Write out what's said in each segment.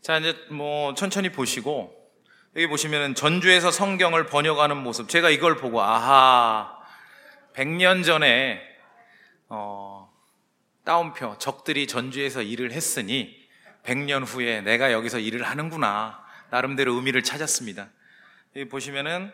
자, 이제 천천히 보시고, 여기 보시면은 전주에서 성경을 번역하는 모습. 제가 이걸 보고, 100년 전에, 따옴표, 적들이 전주에서 일을 했으니, 100년 후에 내가 여기서 일을 하는구나. 나름대로 의미를 찾았습니다. 여기 보시면은,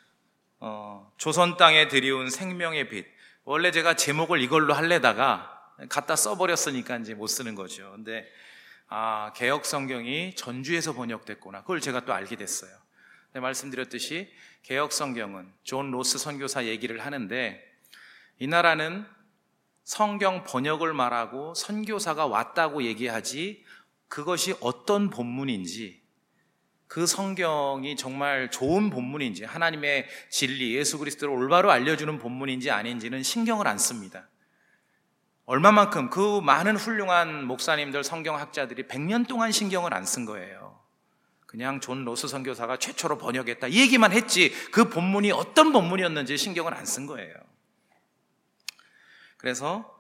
조선 땅에 들이운 생명의 빛. 원래 제가 제목을 이걸로 할래다가, 갖다 써버렸으니까 이제 못 쓰는 거죠. 근데, 개역 성경이 전주에서 번역됐구나. 그걸 제가 또 알게 됐어요. 네, 말씀드렸듯이 개역 성경은 존 로스 선교사 얘기를 하는데, 이 나라는 성경 번역을 말하고 선교사가 왔다고 얘기하지, 그것이 어떤 본문인지, 그 성경이 정말 좋은 본문인지, 하나님의 진리, 예수 그리스도를 올바로 알려주는 본문인지 아닌지는 신경을 안 씁니다. 얼마만큼 그 많은 훌륭한 목사님들, 성경학자들이 100년 동안 신경을 안 쓴 거예요. 그냥 존 로스 선교사가 최초로 번역했다 이 얘기만 했지, 그 본문이 어떤 본문이었는지 신경을 안 쓴 거예요. 그래서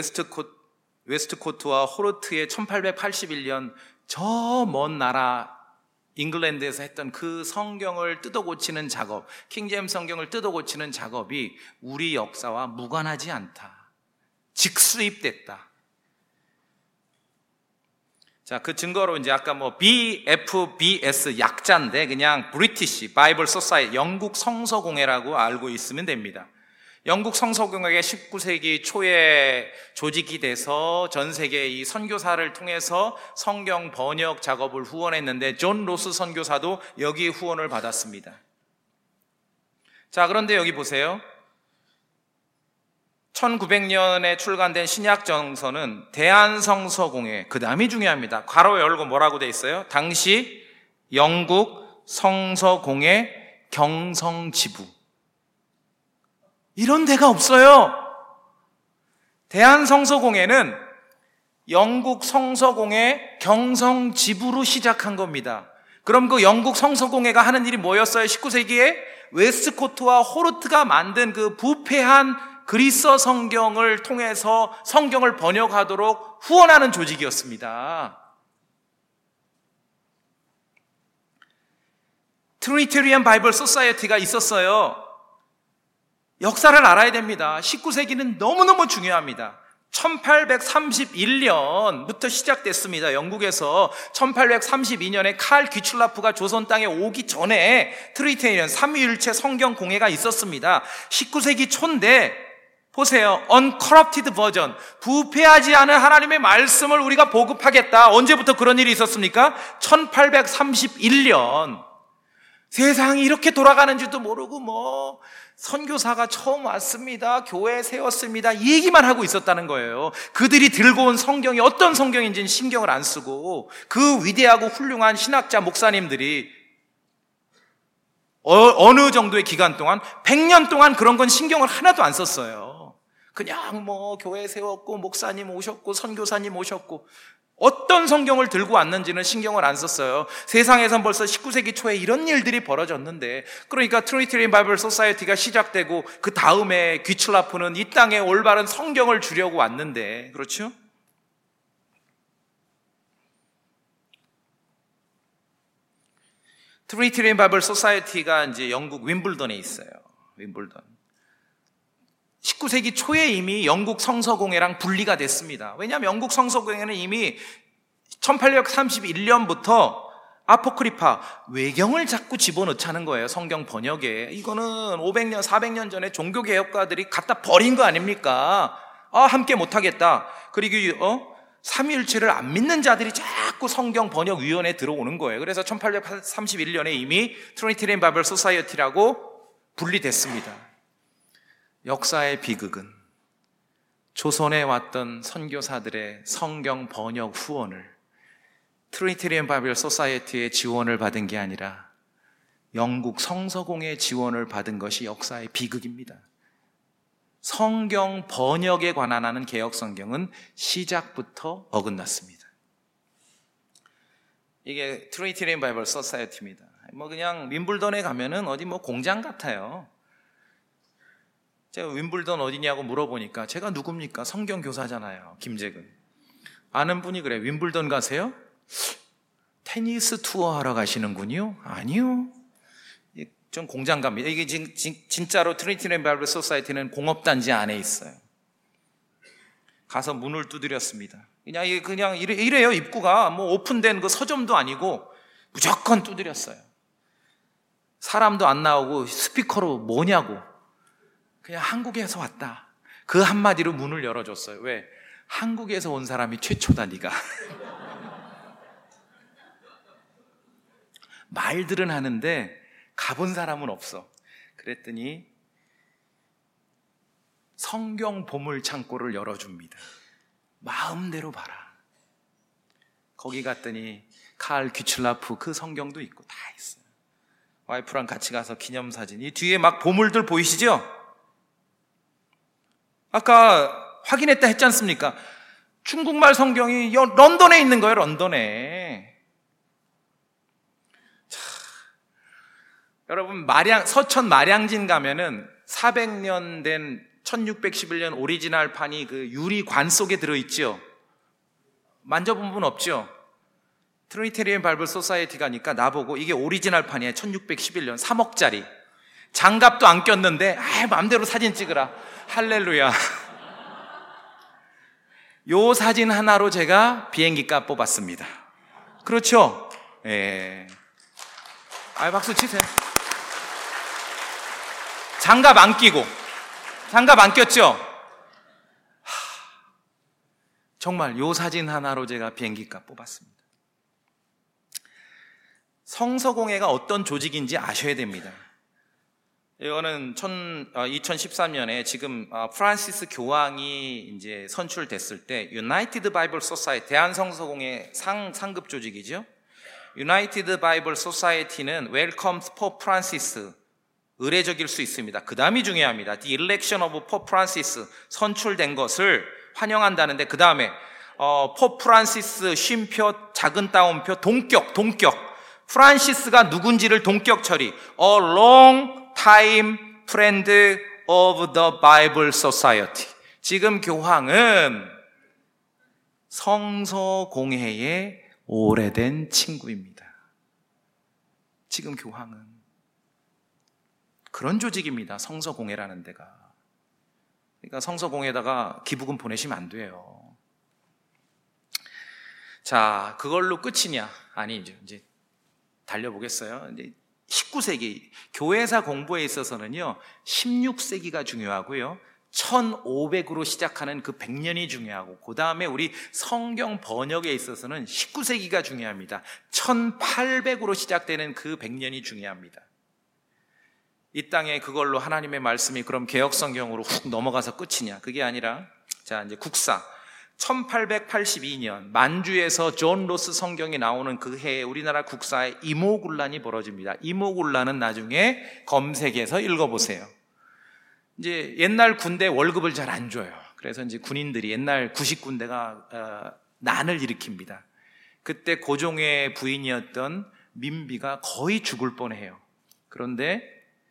웨스트코트와 호르트의 1881년 저 먼 나라 잉글랜드에서 했던 그 성경을 뜯어 고치는 작업, 킹제임스 성경을 뜯어 고치는 작업이 우리 역사와 무관하지 않다, 직수입됐다. 자, 그 증거로 이제 아까 BFBS 약자인데 그냥 브리티시 바이블 소사이티, 영국 성서공회라고 알고 있으면 됩니다. 영국 성서공회가 19세기 초에 조직이 돼서 전 세계 이 선교사를 통해서 성경 번역 작업을 후원했는데, 존 로스 선교사도 여기 후원을 받았습니다. 자, 그런데 여기 보세요. 1900년에 출간된 신약정서는 대한성서공회, 그 다음이 중요합니다. 괄호 열고 뭐라고 돼 있어요? 당시 영국 성서공회 경성지부. 이런 데가 없어요. 대한성서공회는 영국 성서공회 경성지부로 시작한 겁니다. 그럼 그 영국 성서공회가 하는 일이 뭐였어요? 19세기에 웨스트코트와 호르트가 만든 그 부패한 그리스어 성경을 통해서 성경을 번역하도록 후원하는 조직이었습니다. 트리니테리안 바이블 소사이어티가 있었어요. 역사를 알아야 됩니다. 19세기는 너무너무 중요합니다. 1831년부터 시작됐습니다. 영국에서 1832년에 칼 귀출라프가 조선 땅에 오기 전에 트리니테리안 삼위일체 성경 공회가 있었습니다. 19세기 초인데 보세요. uncorrupted version, 부패하지 않은 하나님의 말씀을 우리가 보급하겠다. 언제부터 그런 일이 있었습니까? 1831년. 세상이 이렇게 돌아가는지도 모르고 선교사가 처음 왔습니다, 교회 세웠습니다, 이 얘기만 하고 있었다는 거예요. 그들이 들고 온 성경이 어떤 성경인지는 신경을 안 쓰고, 그 위대하고 훌륭한 신학자 목사님들이 어느 정도의 기간 동안, 100년 동안 그런 건 신경을 하나도 안 썼어요. 그냥 교회 세웠고 목사님 오셨고 선교사님 오셨고, 어떤 성경을 들고 왔는지는 신경을 안 썼어요. 세상에선 벌써 19세기 초에 이런 일들이 벌어졌는데, 그러니까 트리니테리안 바이블 소사이어티가 시작되고 그 다음에 귀출라프는 이 땅에 올바른 성경을 주려고 왔는데, 그렇죠? 트리니테리안 바이블 소사이어티가 이제 영국 윈블던에 있어요. 윈블던. 19세기 초에 이미 영국 성서공회랑 분리가 됐습니다. 왜냐하면 영국 성서공회는 이미 1831년부터 아포크리파, 외경을 자꾸 집어넣자는 거예요. 성경 번역에. 이거는 500년, 400년 전에 종교개혁가들이 갖다 버린 거 아닙니까? 함께 못하겠다. 그리고 삼위일체를 안 믿는 자들이 자꾸 성경 번역위원회에 들어오는 거예요. 그래서 1831년에 이미 트리니테리안 바이블 소사이어티라고 분리됐습니다. 역사의 비극은 조선에 왔던 선교사들의 성경 번역 후원을 트리니테리안 바이블 소사이어티의 지원을 받은 게 아니라 영국 성서공회의 지원을 받은 것이 역사의 비극입니다. 성경 번역에 관한 개역 성경은 시작부터 어긋났습니다. 이게 트리니테리안 바이블 소사이어티입니다. 그냥 윈블던에 가면은 어디 공장 같아요. 제가 윈블던 어디냐고 물어보니까, 제가 누굽니까? 성경교사잖아요. 김재근. 아는 분이 그래. 윈블던 가세요? 테니스 투어 하러 가시는군요? 아니요. 전 공장 갑니다. 이게 진짜로 트리니티 바이블 소사이어티는 공업단지 안에 있어요. 가서 문을 두드렸습니다. 그냥 이래요. 입구가 뭐 오픈된 그 서점도 아니고 무조건 두드렸어요. 사람도 안 나오고 스피커로 뭐냐고. 그냥 한국에서 왔다. 그 한마디로 문을 열어줬어요. 왜? 한국에서 온 사람이 최초다 네가. 말들은 하는데 가본 사람은 없어. 그랬더니 성경 보물 창고를 열어줍니다. 마음대로 봐라. 거기 갔더니 칼 귀출라프 그 성경도 있고 다 있어요. 와이프랑 같이 가서 기념사진. 이 뒤에 막 보물들 보이시죠? 아까 확인했다 했지 않습니까? 중국말 성경이 런던에 있는 거예요. 런던에. 여러분 서천 마량진 가면은 400년 된 1611년 오리지널 판이 그 유리관 속에 들어있죠. 만져본 분 없죠? 트리니테리안 바이블 소사이어티 가니까 나보고 이게 오리지널 판이에요. 1611년 3억짜리 장갑도 안 꼈는데 마음대로 사진 찍으라. 할렐루야. 요 사진 하나로 제가 비행기값 뽑았습니다. 그렇죠? 예. 박수 치세요. 장갑 안 끼고, 장갑 안 꼈죠? 정말 요 사진 하나로 제가 비행기값 뽑았습니다. 성서공회가 어떤 조직인지 아셔야 됩니다. 이거는 2013년에 지금 프란시스 교황이 이제 선출됐을 때 유나이티드 바이블 소사이티, 대한성서공회 상급 조직이죠. 유나이티드 바이블 소사이티는 웰컴 포프 프란시스, 의례적일 수 있습니다. 그 다음이 중요합니다. The election of Pope Francis, 선출된 것을 환영한다는데 그 다음에 포프 프란시스 쉼표, 작은 따옴표, 동격. 프란시스가 누군지를 동격 처리. A long time friend of the Bible Society. 지금 교황은 성서공회의 오래된 친구입니다. 지금 교황은 그런 조직입니다. 성서공회라는 데가. 그러니까 성서공회에다가 기부금 보내시면 안 돼요. 자, 그걸로 끝이냐? 아니죠. 이제 달려보겠어요. 이제 19세기 교회사 공부에 있어서는요 16세기가 중요하고요 1500으로 시작하는 그 100년이 중요하고, 그 다음에 우리 성경 번역에 있어서는 19세기가 중요합니다. 1800으로 시작되는 그 100년이 중요합니다. 이 땅에 그걸로 하나님의 말씀이 그럼 개혁성경으로 훅 넘어가서 끝이냐? 그게 아니라, 자, 이제 국사. 1882년 만주에서 존 로스 성경이 나오는 그 해에 우리나라 국사에 이모군란이 벌어집니다. 이모군란은 나중에 검색해서 읽어보세요. 이제 옛날 군대 월급을 잘 안 줘요. 그래서 이제 군인들이 옛날 구식군대가 난을 일으킵니다. 그때 고종의 부인이었던 민비가 거의 죽을 뻔해요. 그런데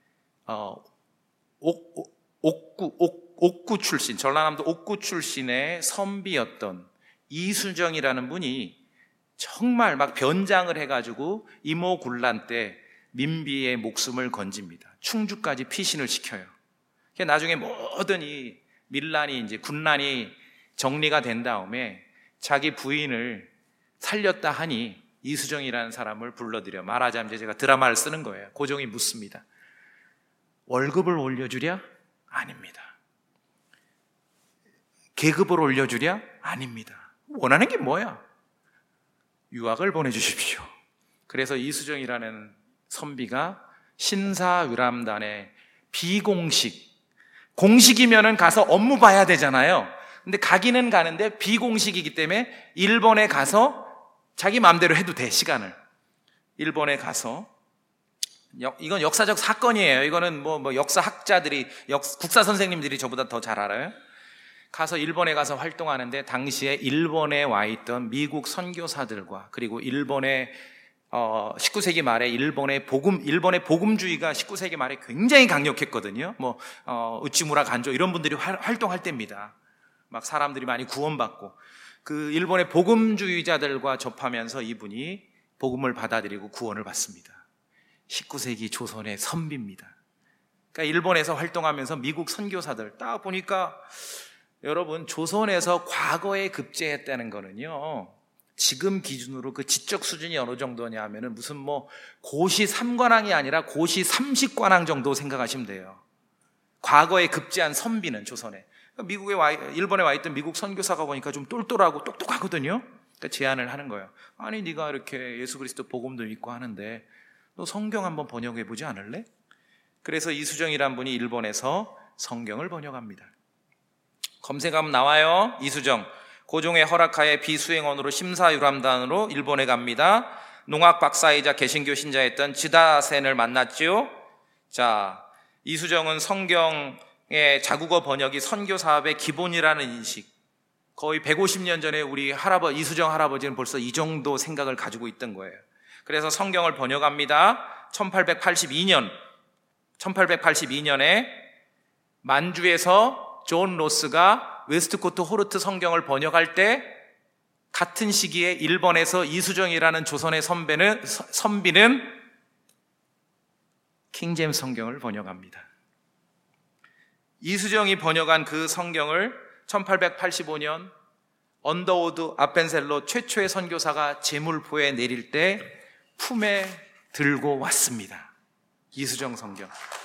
옥구 출신, 전라남도 옥구 출신의 선비였던 이수정이라는 분이 정말 막 변장을 해가지고 이모군란 때 민비의 목숨을 건집니다. 충주까지 피신을 시켜요. 나중에 모든 이 밀란이, 이제 군란이 정리가 된 다음에 자기 부인을 살렸다 하니 이수정이라는 사람을 불러들여, 말하자면 제가 드라마를 쓰는 거예요. 고종이 묻습니다. 월급을 올려주랴? 아닙니다. 계급을 올려주랴? 아닙니다. 원하는 게 뭐야? 유학을 보내주십시오. 그래서 이수정이라는 선비가 신사유람단의 비공식, 공식이면은 가서 업무 봐야 되잖아요. 근데 가기는 가는데 비공식이기 때문에 일본에 가서 자기 마음대로 해도 돼, 시간을. 일본에 가서, 이건 역사적 사건이에요. 이거는 뭐 역사학자들이, 국사 선생님들이 저보다 더 잘 알아요. 가서 일본에 가서 활동하는데 당시에 일본에 와 있던 미국 선교사들과, 그리고 일본의 19세기 말에 일본의 복음주의가 19세기 말에 굉장히 강력했거든요. 우치무라 간조 이런 분들이 활동할 때입니다. 막 사람들이 많이 구원받고, 그 일본의 복음주의자들과 접하면서 이분이 복음을 받아들이고 구원을 받습니다. 19세기 조선의 선비입니다. 그러니까 일본에서 활동하면서 미국 선교사들 딱 보니까 여러분, 조선에서 과거에 급제했다는 거는요, 지금 기준으로 그 지적 수준이 어느 정도냐 하면은 무슨 고시 3관왕이 아니라 고시 30관왕 정도 생각하시면 돼요. 과거에 급제한 선비는 조선에. 일본에 와 있던 미국 선교사가 보니까 좀 똘똘하고 똑똑하거든요. 그러니까 제안을 하는 거예요. 아니, 네가 이렇게 예수 그리스도 복음도 믿고 하는데 너 성경 한번 번역해 보지 않을래? 그래서 이수정이란 분이 일본에서 성경을 번역합니다. 검색하면 나와요. 이수정. 고종의 허락하에 비수행원으로 심사유람단으로 일본에 갑니다. 농학 박사이자 개신교 신자였던 지다센을 만났지요. 자, 이수정은 성경의 자국어 번역이 선교 사업의 기본이라는 인식, 거의 150년 전에 우리 이수정 할아버지는 벌써 이 정도 생각을 가지고 있던 거예요. 그래서 성경을 번역합니다. 1882년에 만주에서 존 로스가 웨스트코트 호르트 성경을 번역할 때 같은 시기에 일본에서 이수정이라는 조선의 선비는 킹제임스 성경을 번역합니다. 이수정이 번역한 그 성경을 1885년 언더우드 아펜셀로 최초의 선교사가 제물포에 내릴 때 품에 들고 왔습니다. 이수정 성경.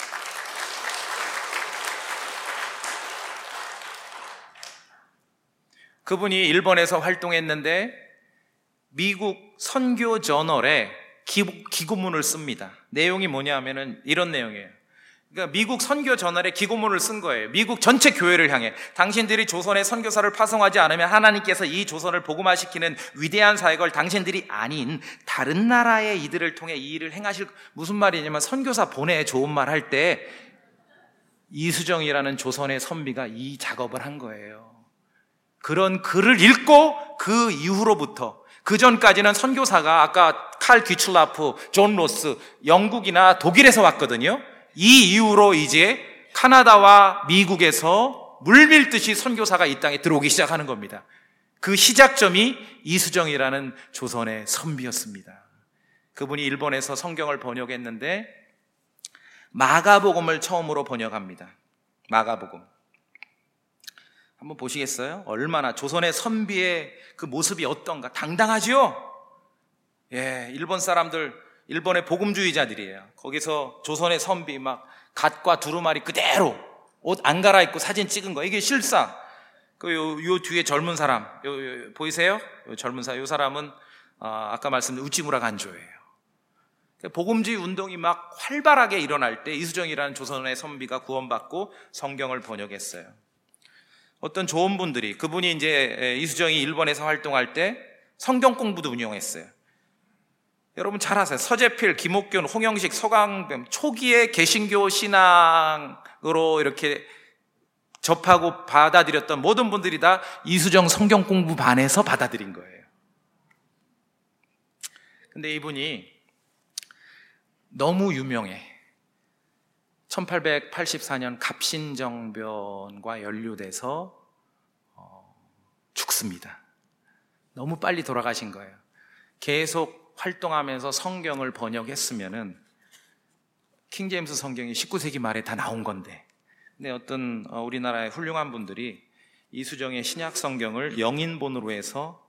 그분이 일본에서 활동했는데 미국 선교 저널에 기고문을 씁니다. 내용이 뭐냐 하면은 이런 내용이에요. 그러니까 미국 선교 저널에 기고문을 쓴 거예요. 미국 전체 교회를 향해. 당신들이 조선의 선교사를 파송하지 않으면 하나님께서 이 조선을 복음화시키는 위대한 사역을 당신들이 아닌 다른 나라의 이들을 통해 이 일을 행하실. 무슨 말이냐면 선교사 보내, 좋은 말 할 때 이수정이라는 조선의 선비가 이 작업을 한 거예요. 그런 글을 읽고 그 이후로부터, 그 전까지는 선교사가 아까 칼 귀출라프, 존 로스, 영국이나 독일에서 왔거든요. 이 이후로 이제 카나다와 미국에서 물밀듯이 선교사가 이 땅에 들어오기 시작하는 겁니다. 그 시작점이 이수정이라는 조선의 선비였습니다. 그분이 일본에서 성경을 번역했는데 마가복음을 처음으로 번역합니다. 마가복음. 한번 보시겠어요? 얼마나 조선의 선비의 그 모습이 어떤가. 당당하지요? 예, 일본 사람들, 일본의 복음주의자들이에요. 거기서 조선의 선비 막 갓과 두루마리 그대로 옷 안 갈아입고 사진 찍은 거. 이게 실상. 요 뒤에 젊은 사람, 보이세요? 요 젊은 사람, 요 사람은 아까 말씀드린 우찌무라 간조예요. 복음주의 운동이 막 활발하게 일어날 때 이수정이라는 조선의 선비가 구원받고 성경을 번역했어요. 어떤 좋은 분들이, 그분이 이제 이수정이 일본에서 활동할 때 성경 공부도 운영했어요. 여러분 잘 아세요. 서재필, 김옥균, 홍영식, 서강뱀, 초기에 개신교 신앙으로 이렇게 접하고 받아들였던 모든 분들이 다 이수정 성경 공부반에서 받아들인 거예요. 근데 이분이 너무 유명해. 1884년 갑신정변과 연루돼서 죽습니다. 너무 빨리 돌아가신 거예요. 계속 활동하면서 성경을 번역했으면은 킹제임스 성경이 19세기 말에 다 나온 건데, 근데 어떤 우리나라의 훌륭한 분들이 이수정의 신약 성경을 영인본으로 해서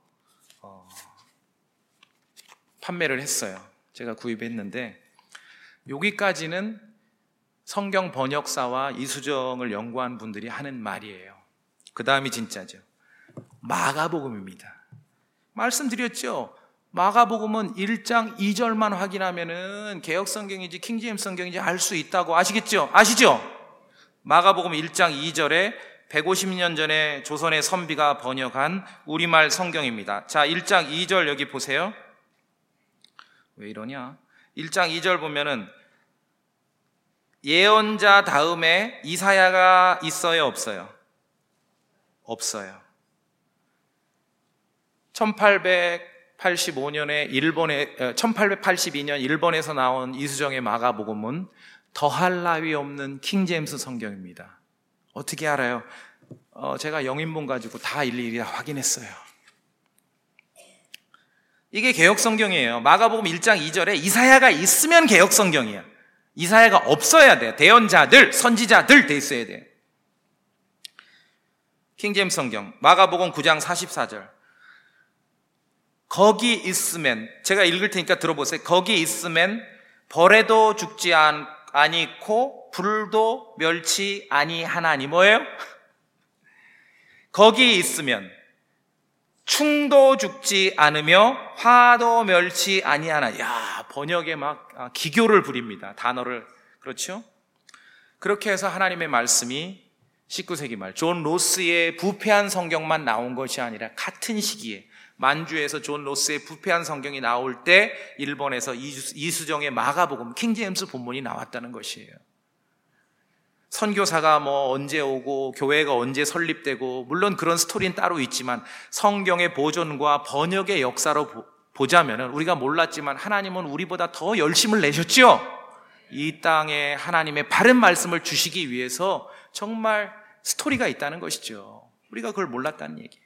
판매를 했어요. 제가 구입했는데 여기까지는 성경 번역사와 이수정을 연구한 분들이 하는 말이에요. 그 다음이 진짜죠. 마가복음입니다. 말씀드렸죠. 마가복음은 1장 2절만 확인하면은 개역성경인지 킹제임스 성경인지 알 수 있다고 아시겠죠? 아시죠? 마가복음 1장 2절에 150년 전에 조선의 선비가 번역한 우리말 성경입니다. 자, 1장 2절 여기 보세요. 왜 이러냐? 1장 2절 보면은 예언자 다음에 이사야가 있어요, 없어요? 없어요. 1882년 일본에서 나온 이수정의 마가복음은 더할 나위 없는 킹제임스 성경입니다. 어떻게 알아요? 제가 영인본 가지고 다 일일이 다 확인했어요. 이게 개역성경이에요. 마가복음 1장 2절에 이사야가 있으면 개역성경이야. 이사야가 없어야 돼요. 대언자들, 선지자들 돼 있어야 돼요. 킹제임스 성경 마가복음 9장 44절, 거기 있으면, 제가 읽을 테니까 들어보세요. 거기 있으면 벌에도 죽지 아니고 불도 멸치 아니하나니. 뭐예요? 거기 있으면 충도 죽지 않으며 화도 멸치 아니하나. 야, 번역에 막 기교를 부립니다. 단어를. 그렇죠? 그렇게 해서 하나님의 말씀이 19세기 말 존 로스의 부패한 성경만 나온 것이 아니라 같은 시기에 만주에서 존 로스의 부패한 성경이 나올 때 일본에서 이수정의 마가복음 킹제임스 본문이 나왔다는 것이에요. 선교사가 뭐 언제 오고 교회가 언제 설립되고, 물론 그런 스토리는 따로 있지만 성경의 보존과 번역의 역사로 보자면 우리가 몰랐지만 하나님은 우리보다 더 열심을 내셨죠. 이 땅에 하나님의 바른 말씀을 주시기 위해서 정말 스토리가 있다는 것이죠. 우리가 그걸 몰랐다는 얘기예요.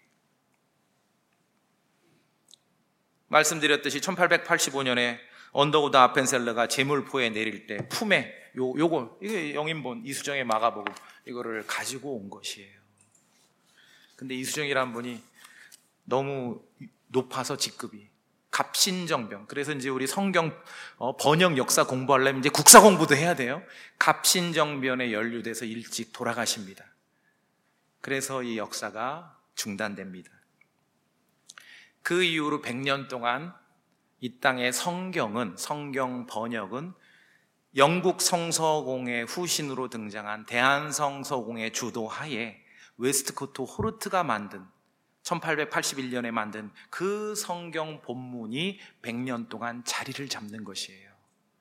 말씀드렸듯이 1885년에 언더우드 아펜셀러가 제물포에 내릴 때 품에 이게 영인본 이수정의 마가복음 이거를 가지고 온 것이에요. 근데 이수정이란 분이 너무 높아서 직급이 갑신정병. 그래서 이제 우리 성경 번역 역사 공부하려면 이제 국사 공부도 해야 돼요. 갑신정변에 연루돼서 일찍 돌아가십니다. 그래서 이 역사가 중단됩니다. 그 이후로 100년 동안 이 땅의 성경 번역은 영국 성서공의 후신으로 등장한 대한성서공의 주도하에 웨스트코트 호르트가 만든 1881년에 만든 그 성경 본문이 100년 동안 자리를 잡는 것이에요.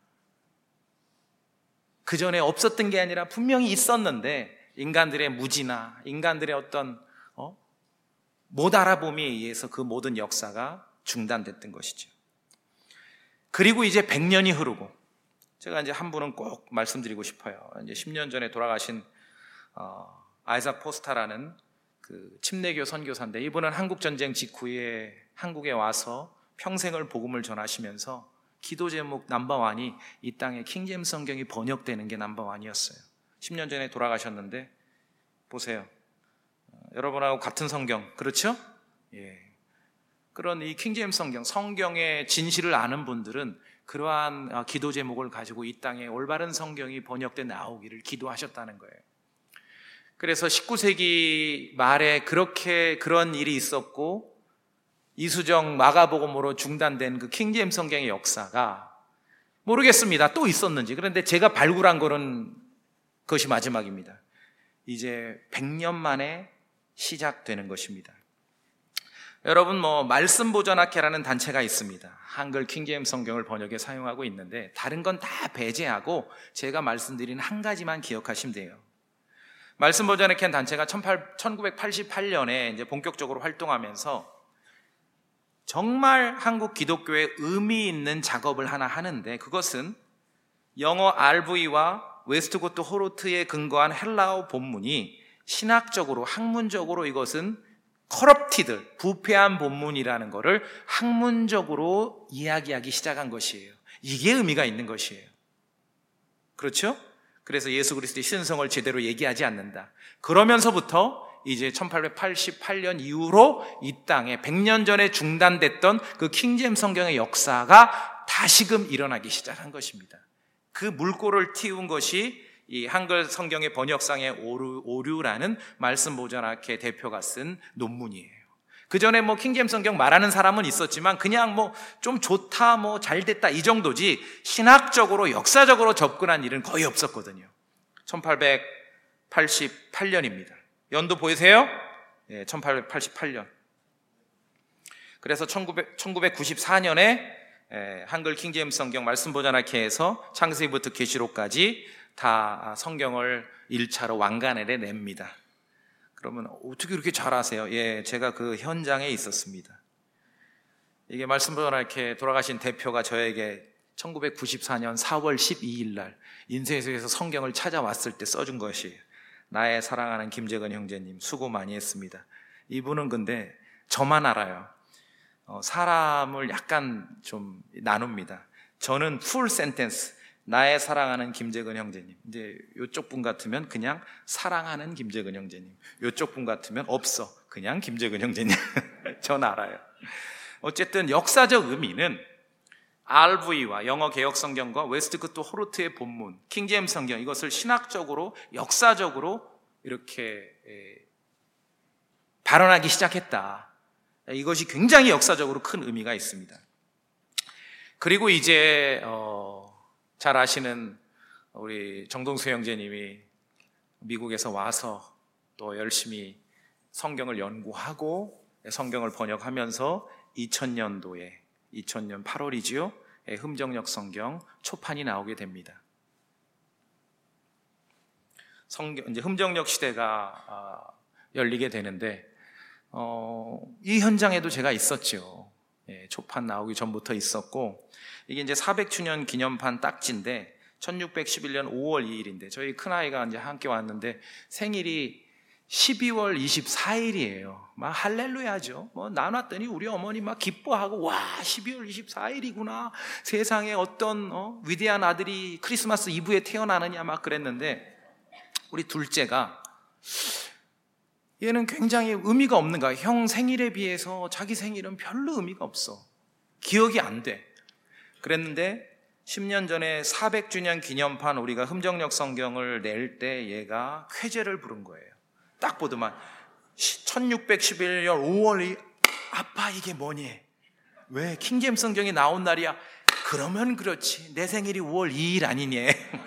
그 전에 없었던 게 아니라 분명히 있었는데 인간들의 무지나 인간들의 어떤 못 알아봄에 의해서 그 모든 역사가 중단됐던 것이죠. 그리고 이제 100년이 흐르고, 제가 이제 한 분은 꼭 말씀드리고 싶어요. 이제 10년 전에 돌아가신 아이작 포스타라는 그 침례교 선교사인데, 이분은 한국 전쟁 직후에 한국에 와서 평생을 복음을 전하시면서 기도 제목 넘버원이 이 땅에 킹제임스 성경이 번역되는 게 넘버원이었어요. 10년 전에 돌아가셨는데 보세요. 여러분하고 같은 성경, 그렇죠? 예. 그런 이 킹제임스 성경의 진실을 아는 분들은 그러한 기도 제목을 가지고 이 땅에 올바른 성경이 번역돼 나오기를 기도하셨다는 거예요. 그래서 19세기 말에 그런 일이 있었고 이수정 마가복음으로 중단된 그 킹제임스 성경의 역사가 모르겠습니다. 또 있었는지. 그런데 제가 발굴한 거는 그것이 마지막입니다. 이제 100년 만에 시작되는 것입니다. 여러분, 말씀보전학회라는 단체가 있습니다. 한글 킹제임스 성경을 번역에 사용하고 있는데 다른 건 다 배제하고 제가 말씀드린 한 가지만 기억하시면 돼요. 말씀보전학회 단체가 1988년에 이제 본격적으로 활동하면서 정말 한국 기독교에 의미 있는 작업을 하나 하는데, 그것은 영어 RV와 웨스트코트 호르트에 근거한 헬라어 본문이 신학적으로, 학문적으로 이것은 corrupted, 부패한 본문이라는 것을 학문적으로 이야기하기 시작한 것이에요. 이게 의미가 있는 것이에요. 그렇죠? 그래서 예수 그리스도의 신성을 제대로 얘기하지 않는다. 그러면서부터 이제 1888년 이후로 이 땅에 100년 전에 중단됐던 그 킹제임스 성경의 역사가 다시금 일어나기 시작한 것입니다. 그 물꼬를 틔운 것이 이 한글 성경의 번역상의 오류라는 말씀보전학회 대표가 쓴 논문이에요. 그 전에 킹제임스 성경 말하는 사람은 있었지만 그냥 좀 좋다, 잘 됐다 이 정도지 신학적으로 역사적으로 접근한 일은 거의 없었거든요. 1888년입니다. 연도 보이세요? 네, 1888년. 그래서 1994년에 한글 킹제임스 성경 말씀보전학회에서 창세기부터 계시록까지 다 성경을 1차로 완간해내 냅니다. 그러면 어떻게 그렇게 잘하세요? 예, 제가 그 현장에 있었습니다. 이게 말씀보전학회 돌아가신 대표가 저에게 1994년 4월 12일 날 인쇄소에서 성경을 찾아왔을 때 써준 것이에요. 나의 사랑하는 김재근 형제님 수고 많이 했습니다. 이분은 근데 저만 알아요. 사람을 약간 좀 나눕니다. 저는 풀 센텐스, 나의 사랑하는 김재근 형제님. 이제 이쪽 분 같으면 그냥 사랑하는 김재근 형제님. 이쪽 분 같으면 없어, 그냥 김재근 형제님. 전 알아요. 어쨌든 역사적 의미는 RV와 영어 개혁 성경과 웨스트코트 호르트의 본문, 킹제임스 성경, 이것을 신학적으로 역사적으로 이렇게 발언하기 시작했다. 이것이 굉장히 역사적으로 큰 의미가 있습니다. 그리고 이제 잘 아시는 우리 정동수 형제님이 미국에서 와서 또 열심히 성경을 연구하고 성경을 번역하면서 2000년 8월이지요. 흠정역 성경 초판이 나오게 됩니다. 이제 흠정역 시대가 열리게 되는데 이 현장에도 제가 있었죠. 초판 나오기 전부터 있었고, 이게 이제 400주년 기념판 딱지인데 1611년 5월 2일인데 저희 큰아이가 이제 함께 왔는데 생일이 12월 24일이에요. 막 할렐루야죠. 나눴더니 우리 어머니 막 기뻐하고, 와, 12월 24일이구나. 세상에 어떤 위대한 아들이 크리스마스 이브에 태어나느냐 막 그랬는데, 우리 둘째가 얘는 굉장히 의미가 없는 거야. 형 생일에 비해서 자기 생일은 별로 의미가 없어. 기억이 안 돼. 그랬는데 10년 전에 400주년 기념판 우리가 흠정역 성경을 낼 때 얘가 쾌제를 부른 거예요. 딱 보더만 1611년 5월이, 아빠 이게 뭐니? 왜 킹제임스 성경이 나온 날이야? 그러면 그렇지, 내 생일이 5월 2일 아니니?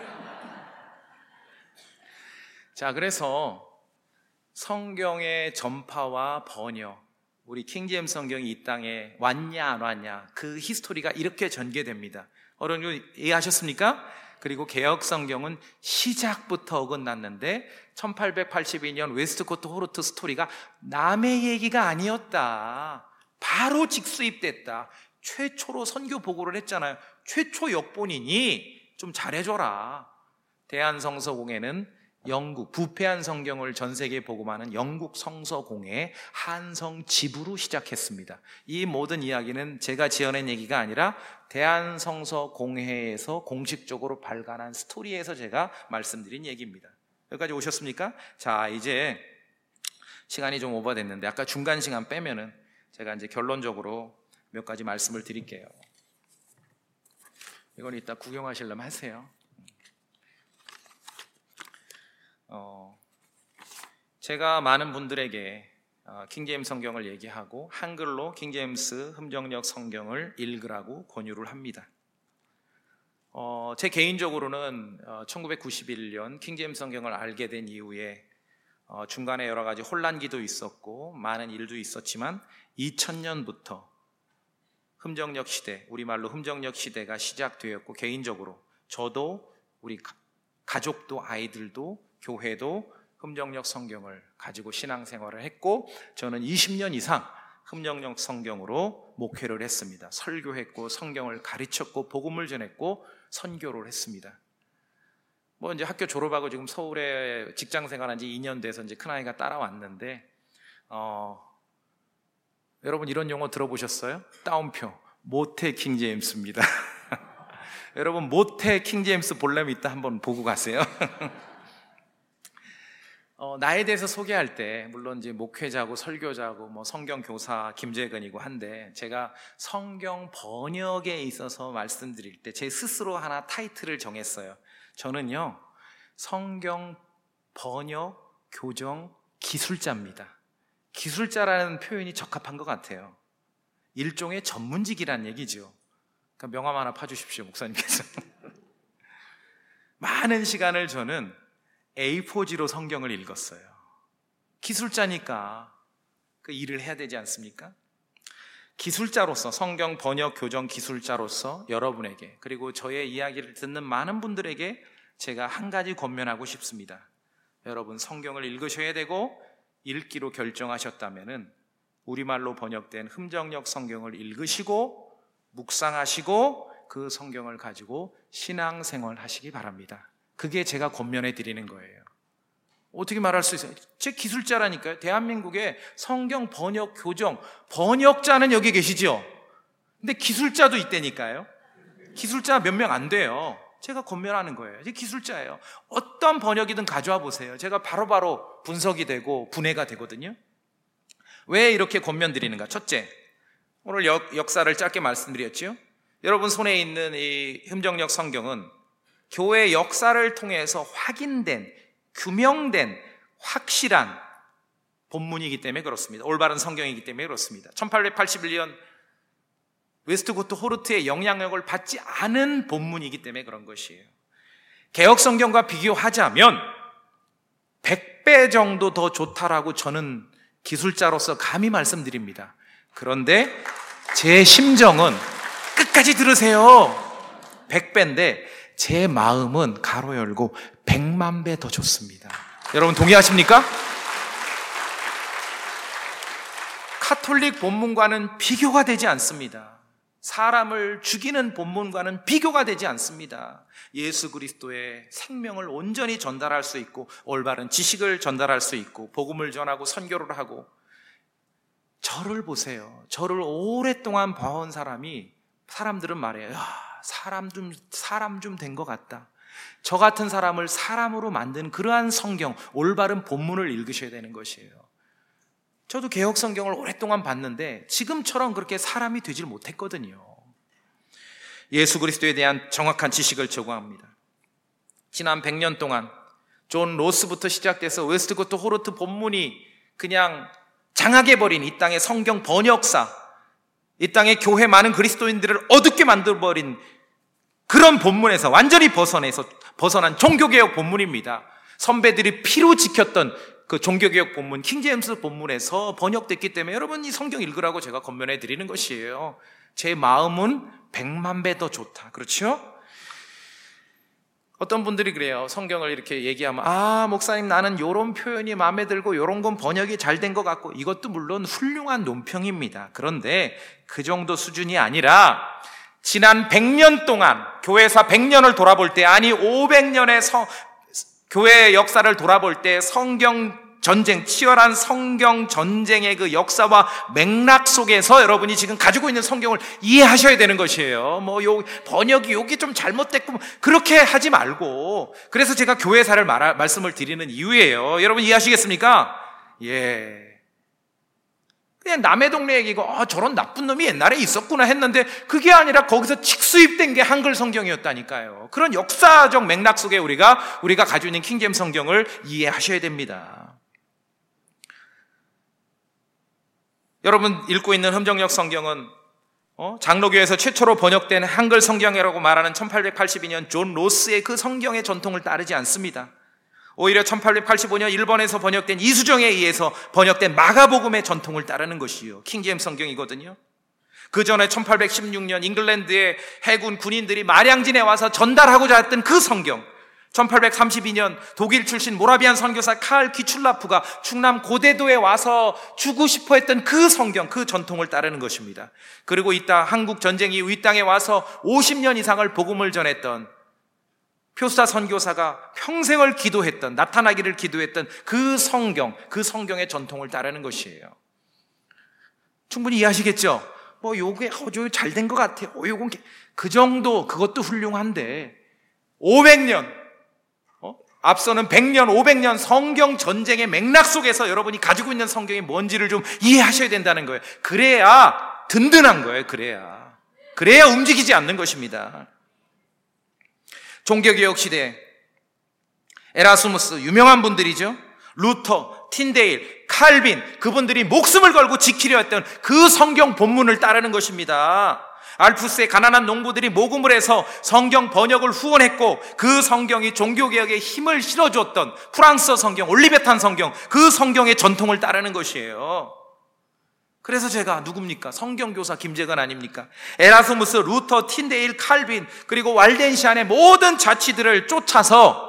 자, 그래서 성경의 전파와 번역, 우리 킹제임스 성경이 이 땅에 왔냐 안 왔냐, 그 히스토리가 이렇게 전개됩니다. 여러분 이해하셨습니까? 그리고 개혁 성경은 시작부터 어긋났는데 1882년 웨스트코트 호르트 스토리가 남의 얘기가 아니었다. 바로 직수입됐다. 최초로 선교 보고를 했잖아요. 최초 역본이니 좀 잘해줘라. 대한성서공회는 영국, 부패한 성경을 전 세계에 복음하는 영국 성서공회 한성 지부로 시작했습니다. 이 모든 이야기는 제가 지어낸 얘기가 아니라 대한성서공회에서 공식적으로 발간한 스토리에서 제가 말씀드린 얘기입니다. 여기까지 오셨습니까? 자, 이제 시간이 좀 오버됐는데 아까 중간 시간 빼면은 제가 이제 결론적으로 몇 가지 말씀을 드릴게요. 이건 이따 구경하시려면 하세요. 제가 많은 분들에게 킹제임스 성경을 얘기하고 한글로 킹제임스 흠정역 성경을 읽으라고 권유를 합니다. 제 개인적으로는 1991년 킹제임스 성경을 알게 된 이후에 중간에 여러 가지 혼란기도 있었고 많은 일도 있었지만 2000년부터 흠정역 시대, 우리말로 흠정역 시대가 시작되었고, 개인적으로 저도 우리 가족도 아이들도 교회도 흠정역 성경을 가지고 신앙생활을 했고, 저는 20년 이상 흠정역 성경으로 목회를 했습니다. 설교했고 성경을 가르쳤고 복음을 전했고 선교를 했습니다. 이제 학교 졸업하고 지금 서울에 직장 생활한 지 2년 돼서 이제 큰아이가 따라왔는데, 여러분 이런 용어 들어보셨어요? 따옴표, 모태 킹제임스입니다. 여러분 모태 킹제임스 볼렘 있다 한번 보고 가세요. 나에 대해서 소개할 때 물론 이제 목회자고 설교자고 성경 교사 김재근이고 한데, 제가 성경 번역에 있어서 말씀드릴 때 제 스스로 하나 타이틀을 정했어요. 저는요, 성경 번역 교정 기술자입니다. 기술자라는 표현이 적합한 것 같아요. 일종의 전문직이란 얘기죠. 그러니까 명함 하나 파주십시오, 목사님께서. 많은 시간을 저는 A4지로 성경을 읽었어요. 기술자니까 그 일을 해야 되지 않습니까? 기술자로서, 성경 번역 교정 기술자로서 여러분에게, 그리고 저의 이야기를 듣는 많은 분들에게 제가 한 가지 권면하고 싶습니다. 여러분 성경을 읽으셔야 되고, 읽기로 결정하셨다면은 우리말로 번역된 흠정역 성경을 읽으시고 묵상하시고 그 성경을 가지고 신앙생활 하시기 바랍니다. 그게 제가 권면해 드리는 거예요. 어떻게 말할 수 있어요? 제 기술자라니까요. 대한민국의 성경 번역 교정 번역자는 여기 계시죠? 근데 기술자도 있다니까요. 기술자 몇 명 안 돼요. 제가 권면하는 거예요. 이제 기술자예요. 어떤 번역이든 가져와 보세요. 제가 바로바로 분석이 되고 분해가 되거든요. 왜 이렇게 권면드리는가? 첫째, 오늘 역사를 짧게 말씀드렸죠. 여러분 손에 있는 이 흠정역 성경은 교회 역사를 통해서 확인된, 규명된, 확실한 본문이기 때문에 그렇습니다. 올바른 성경이기 때문에 그렇습니다. 1881년 웨스트고트 호르트의 영향력을 받지 않은 본문이기 때문에 그런 것이에요. 개혁 성경과 비교하자면 100배 정도 더 좋다라고 저는 기술자로서 감히 말씀드립니다. 그런데 제 심정은 끝까지 들으세요. 100배인데 제 마음은 가로 열고 100만 배 더 좋습니다. 여러분 동의하십니까? 카톨릭 본문과는 비교가 되지 않습니다. 사람을 죽이는 본문과는 비교가 되지 않습니다. 예수 그리스도의 생명을 온전히 전달할 수 있고 올바른 지식을 전달할 수 있고 복음을 전하고 선교를 하고. 저를 보세요. 저를 오랫동안 봐온 사람들은 말해요. 사람 좀 된 것 같다. 저 같은 사람을 사람으로 만든 그러한 성경, 올바른 본문을 읽으셔야 되는 것이에요. 저도 개혁 성경을 오랫동안 봤는데 지금처럼 그렇게 사람이 되질 못했거든요. 예수 그리스도에 대한 정확한 지식을 제공합니다. 지난 100년 동안 존 로스부터 시작돼서 웨스트고트 호르트 본문이 그냥 장악해버린 이 땅의 성경 번역사, 이 땅의 교회 많은 그리스도인들을 어둡게 만들어버린 그런 본문에서 완전히 벗어난 종교개혁 본문입니다. 선배들이 피로 지켰던 그 종교개혁 본문, 킹제임스 본문에서 번역됐기 때문에 여러분 이 성경 읽으라고 제가 권면해 드리는 것이에요. 제 마음은 100만 배 더 좋다. 그렇죠? 어떤 분들이 그래요. 성경을 이렇게 얘기하면 목사님 나는 요런 표현이 마음에 들고 요런 건 번역이 잘 된 것 같고, 이것도 물론 훌륭한 논평입니다. 그런데 그 정도 수준이 아니라 지난 100년 동안 교회사 100년을 돌아볼 때, 아니 500년의 교회의 역사를 돌아볼 때 성경 전쟁, 치열한 성경 전쟁의 그 역사와 맥락 속에서 여러분이 지금 가지고 있는 성경을 이해하셔야 되는 것이에요. 번역이 여기 좀 잘못됐고 그렇게 하지 말고. 그래서 제가 교회사를 말씀을 드리는 이유예요. 여러분 이해하시겠습니까? 예. 그냥 남의 동네 얘기고 저런 나쁜 놈이 옛날에 있었구나 했는데 그게 아니라 거기서 직수입된 게 한글 성경이었다니까요. 그런 역사적 맥락 속에 우리가 가지고 있는 킹제임스 성경을 이해하셔야 됩니다. 여러분 읽고 있는 흠정역 성경은 장로교에서 최초로 번역된 한글 성경이라고 말하는 1882년 존 로스의 그 성경의 전통을 따르지 않습니다. 오히려 1885년 일본에서 번역된 이수정에 의해서 번역된 마가복음의 전통을 따르는 것이요, 킹제임스 성경이거든요. 그 전에 1816년 잉글랜드의 해군 군인들이 마량진에 와서 전달하고자 했던 그 성경, 1832년 독일 출신 모라비안 선교사 칼 기출라프가 충남 고대도에 와서 주고 싶어 했던 그 성경, 그 전통을 따르는 것입니다. 그리고 이따 한국 전쟁 이후 이 땅에 와서 50년 이상을 복음을 전했던 표수사 선교사가 평생을 기도했던, 나타나기를 기도했던 그 성경, 그 성경의 전통을 따르는 것이에요. 충분히 이해하시겠죠? 요게 잘 된 것 같아요. 요건 그 정도, 그것도 훌륭한데 500년, 앞서는 100년, 500년 성경 전쟁의 맥락 속에서 여러분이 가지고 있는 성경이 뭔지를 좀 이해하셔야 된다는 거예요. 그래야 든든한 거예요. 그래야 움직이지 않는 것입니다. 종교개혁 시대 에라스무스, 유명한 분들이죠. 루터, 틴데일, 칼빈, 그분들이 목숨을 걸고 지키려 했던 그 성경 본문을 따르는 것입니다. 알프스의 가난한 농부들이 모금을 해서 성경 번역을 후원했고, 그 성경이 종교개혁에 힘을 실어주었던 프랑스어 성경, 올리베탄 성경, 그 성경의 전통을 따르는 것이에요. 그래서 제가 누굽니까? 성경교사 김재건 아닙니까? 에라스무스, 루터, 틴데일, 칼빈, 그리고 왈덴시안의 모든 자취들을 쫓아서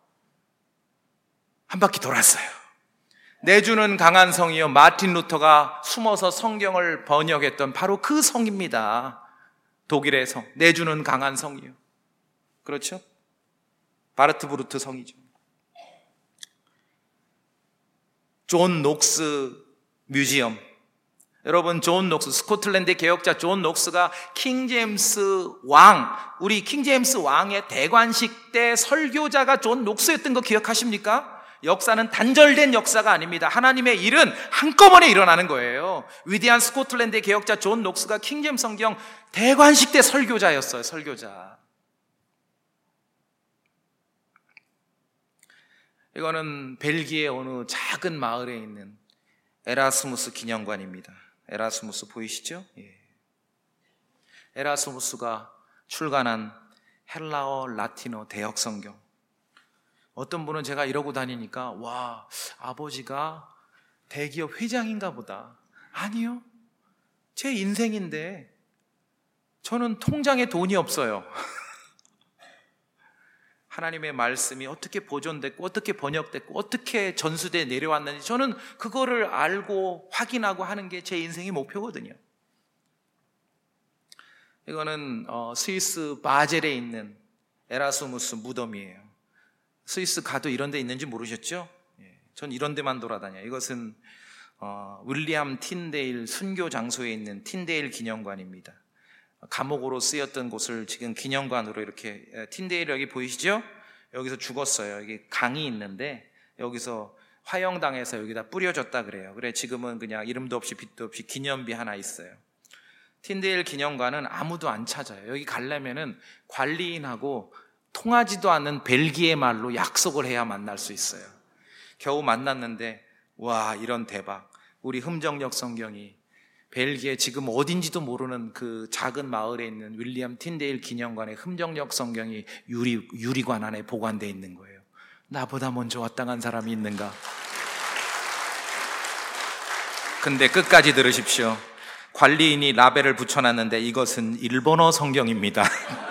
한 바퀴 돌았어요. 내주는 강한 성이요, 마틴 루터가 숨어서 성경을 번역했던 바로 그 성입니다. 독일의 성, 내주는 강한 성이요. 그렇죠? 바르트브루트 성이죠. 존 녹스 뮤지엄. 여러분, 존 녹스, 스코틀랜드의 개혁자 존 녹스가 킹 제임스 왕, 우리 킹 제임스 왕의 대관식 때 설교자가 존 녹스였던 거 기억하십니까? 역사는 단절된 역사가 아닙니다. 하나님의 일은 한꺼번에 일어나는 거예요. 위대한 스코틀랜드의 개혁자 존 녹스가 킹 제임스 성경 대관식 때 설교자였어요. 설교자. 이거는 벨기에 어느 작은 마을에 있는 에라스무스 기념관입니다. 에라스무스 보이시죠? 예. 에라스무스가 출간한 헬라어, 라틴어 대역 성경. 어떤 분은 제가 이러고 다니니까 와, 아버지가 대기업 회장인가 보다. 아니요, 제 인생인데 저는 통장에 돈이 없어요. 하나님의 말씀이 어떻게 보존됐고 어떻게 번역됐고 어떻게 전수돼 내려왔는지 저는 그거를 알고 확인하고 하는 게 제 인생의 목표거든요. 이거는 스위스 바젤에 있는 에라스무스 무덤이에요. 스위스 가도 이런 데 있는지 모르셨죠? 전 이런 데만 돌아다녀요. 이것은 윌리엄 틴데일 순교 장소에 있는 틴데일 기념관입니다. 감옥으로 쓰였던 곳을 지금 기념관으로 이렇게, 틴데일 여기 보이시죠? 여기서 죽었어요. 여기 강이 있는데 여기서 화형당해서 여기다 뿌려졌다 그래요. 그래, 지금은 그냥 이름도 없이 빛도 없이 기념비 하나 있어요. 틴데일 기념관은 아무도 안 찾아요. 여기 가려면은 관리인하고 통하지도 않는 벨기에 말로 약속을 해야 만날 수 있어요. 겨우 만났는데 와, 이런 대박. 우리 흠정역 성경이 벨기에 지금 어딘지도 모르는 그 작은 마을에 있는 윌리엄 틴데일 기념관의 흠정역 성경이 유리관 안에 보관되어 있는 거예요. 나보다 먼저 왔다 간 사람이 있는가? 근데 끝까지 들으십시오. 관리인이 라벨을 붙여놨는데 이것은 일본어 성경입니다.